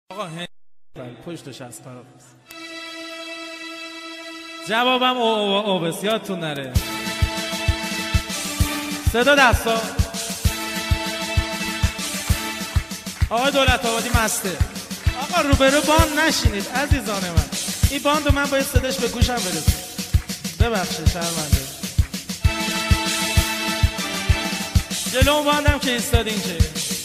آقا پشتش از طرف جوابم او بسیارتون نره. صدا دستا آقای دولت آبادی مسته. آقا روبرو باند نشینید عزیزان من. این باند من باید صداش به گوشم برسه. ببخشید شرمنده. جلو اون باندم که ایستادین که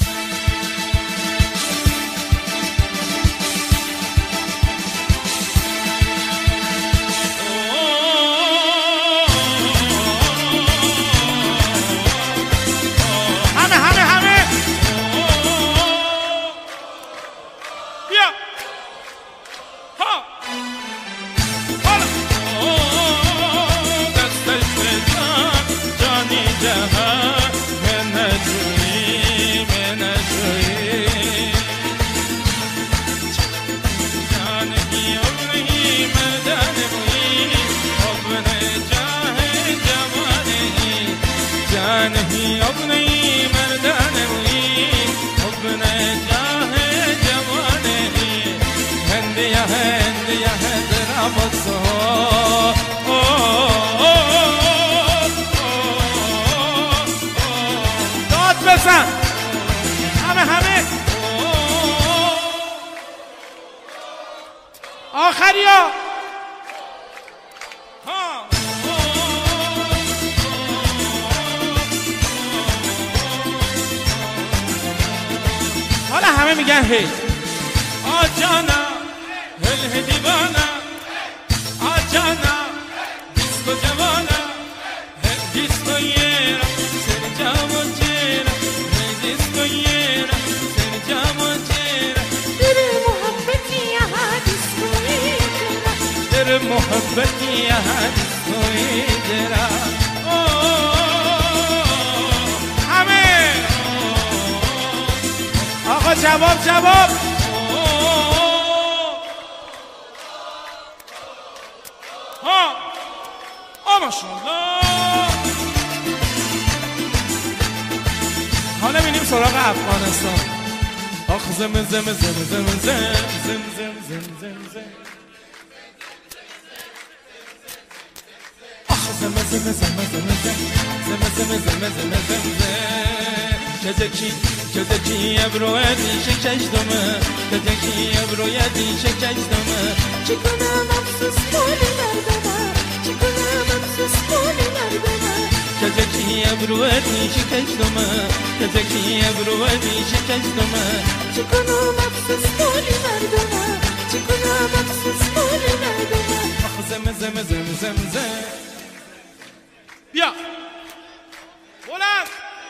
नहीं अब नहीं मर्दान हुई अब नहीं चाहे जवाने हिंदिया है जरा बसो داد بزن همه آخریا همه میگن هی آجانا هل دیوانا آجانا دیسکو جوانا دیسکو یرا سر جامو چیرا دیسکو یرا سر جامو چیرا تیرے محبتی یہاں دیسکو یرا تیرے محبتی یہاں دیسکو یرا آقا جواب ماشاءالله. حالا میریم سراغ افغانستان. آخ زم زم زم زم زم زم زم زم زم زم آخ زم زم زم زم زم زم زم زم زم Kedeki ebroyedi şekeşdimi Kedeki ebroyedi şekeşdimi Çıkına mamsız poliler bana Çıkına mamsız poliler bana Kedeki ebroyedi şekeşdimi Kedeki ebroyedi şekeşdimi Çıkına mamsız poliler bana Çıkına mamsız poliler bana Ah zem zem zem zem zem Ya Ulan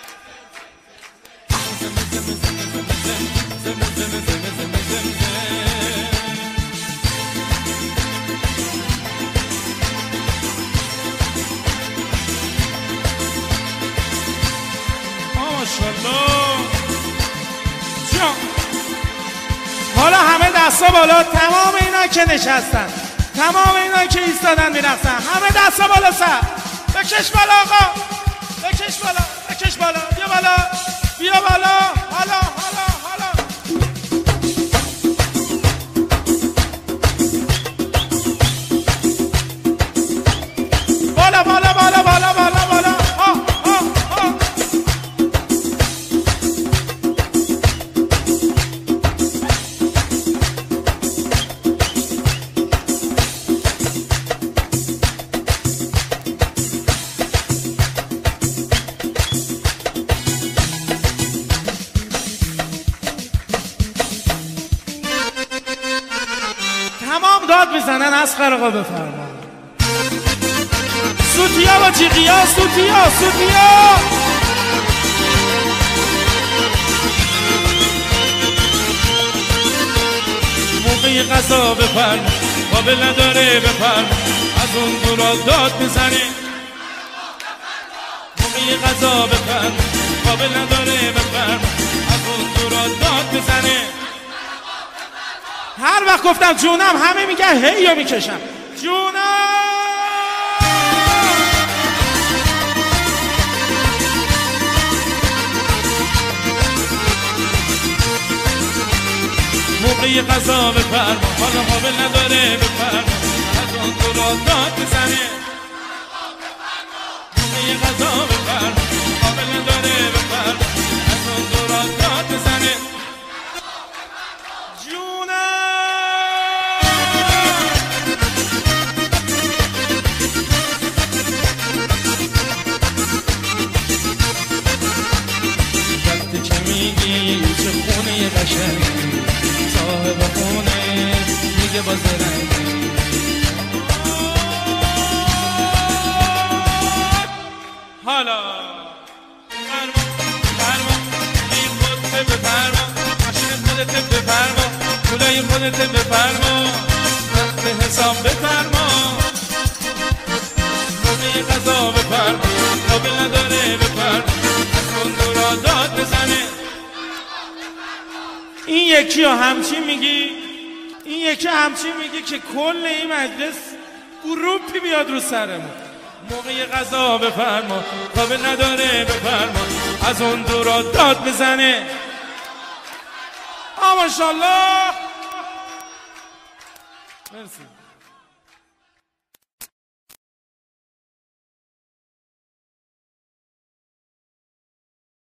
حالا همه دستا بالا. تمام اینا که نشستن تمام اینا که ایستادن میرقصن همه دستا بالا سر بکش بالا آقا بکش بالا بکش بالا بیا بالا بیا بالا حالا تمام داد بزنن از خرقا بفرما سوتیا و جیغیا سوتیا موقعی قضا بفرما قابل نداره بفرما از اون دورا داد بزنه موقعی قضا بفرما قابل نداره بفرما از اون دورا داد بزنه هر وقت گفتم جونم همه میگن هی یا میکشم جونم موقع غذا بفرما حالا قابل نداره بفرما از اون تو را داد بزنه موقع غذا بفرما قابل نداره بفرما از اون تو را داد بزنه چه خونه قشنگی صاحب خونه میگه باز رنگی حالا فرما این خودت بفرما ماشین خودت بفرما پولای خودت بفرما وقت حساب بفرما موقع غذا بفرما قابل نداره بفرما از اون را داد بزنه این یکی ها همچین میگی این یکی همچین میگی که کل این مجلس گروپی بیاد رو سرمون موقع غذا بفرما قابل نداره بفرما از اون دورا داد بزنه ماشاءالله مرسی